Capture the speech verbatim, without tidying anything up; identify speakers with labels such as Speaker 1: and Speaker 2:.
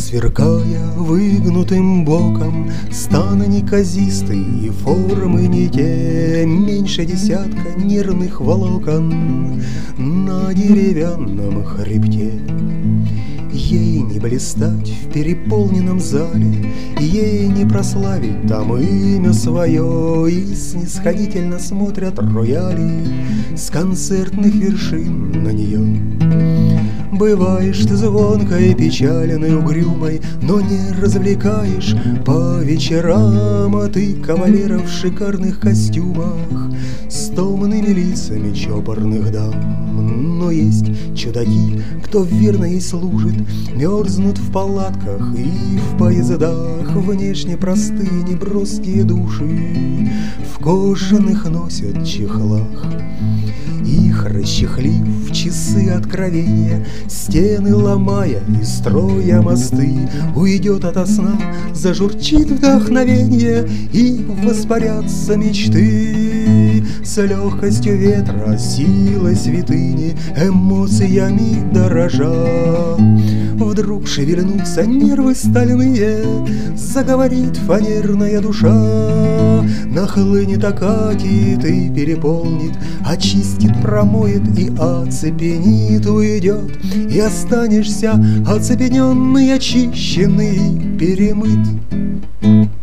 Speaker 1: Сверкая выгнутым боком, станы неказисты и формы не те, меньше десятка нервных волокон на деревянном хребте. Ей не блистать в переполненном зале, ей не прославить там имя свое, и снисходительно смотрят рояли с концертных вершин на нее. Бываешь ты звонкой, печальной, угрюмой, но не развлекаешь по вечерам, а ты кавалеров в шикарных костюмах с томными лицами чопорных дам. Но есть чудаки, кто верно ей служит, мерзнут в палатках и в поездах, внешне простые неброские души в кожаных носят чехлах. Их расчехлив в часы откровения, стены ломая и строя мосты, уйдет ото сна, зажурчит вдохновенье, и воспарятся мечты с легкостью ветра, силой святыни, эмоциями дорожа. Вдруг шевельнутся нервы стальные, заговорит фанерная душа, нахлынет окатит и переполнит, очистит, промоет и оцепенит, уйдет, и останешься оцепененный, очищенный, перемыт.